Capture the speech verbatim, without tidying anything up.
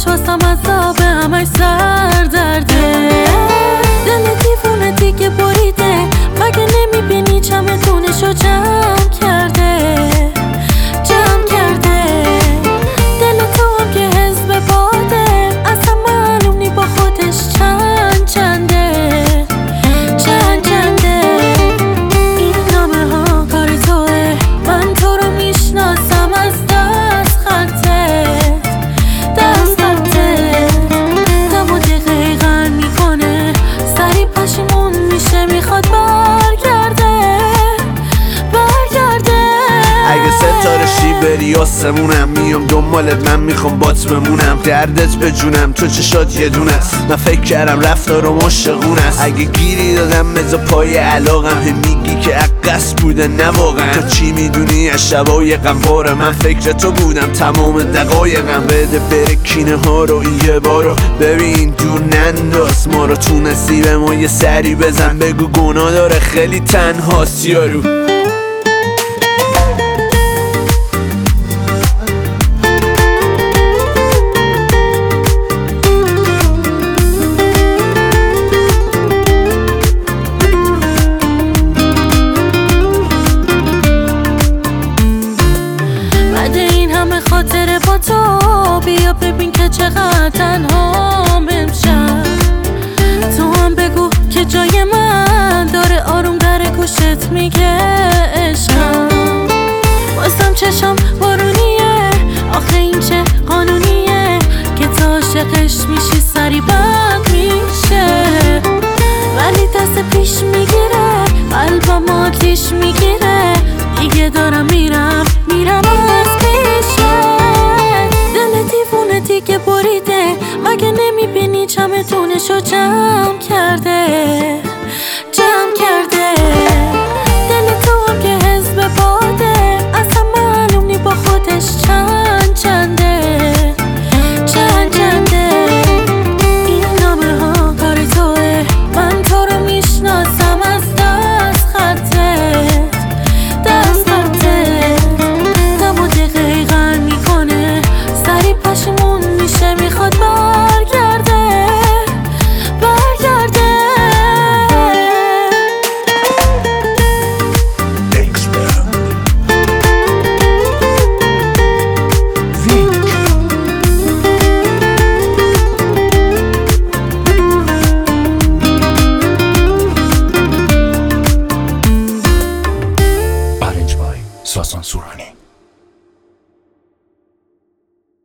واسم عذابه، همش سر درده. دل دیوونه دیگه بریده، مگه نمیبینی چمدونشو جمع کرده جمع کرده. دل تو هم که حزب باده، اصلا معلوم نی با خودش چند چنده چند چنده. این نامه ها کار توه، من تو رو میشناسم از دست خطت دست خطت. دم و دقیقا میکنه، سری پشیمون میشه، میخواد برگرده برگرده. اگه ستاره شی بری آسمونم، میام دنبالت، من میخوام بات بمونم. دردت به جونم، تو چشات یه دونه است، من فکر کردم رفتار و مشقون است. اگه گیری دادم بذار پای علاقم، هم میگی که عقص بوده نه واقعا. تو چی میدونی از شبای غمواره، من فکر تو بودم تمام دقایقم. بده بره کینه ها رو یه بارو ببین، دور ننداز ما رو، تو نصیب ما یه سری بزن، بگو گناه داره خیلی تنهاست یارو. خاطر با تو بیا ببین که چقدر تنهام امشب. تو هم بگو که جای من داره، آروم در گوشت میگه عشقم. واسم چشم بارونیه، آخه این چه قانونیه که تا عاشقش میشی سری بند میشه. ولی دست پیش میگیره، قلبم آتیش میگیره، دیگه دارم میرم میرم از دیگه بریده، مگه نمیبینی چمدونشو جمع کرده جمع کرده. دل تو هم که حزب باده، اصلا معلوم نی با خودش چند چنده چند چنده. این نامه ها کار توه، من تو رو میشناسم از دست خطت دست خطت. دم و دقیقا میکنه، سری پشیمون میشه، میخواد برگرده برگرده. Arranged by Sasan Surani.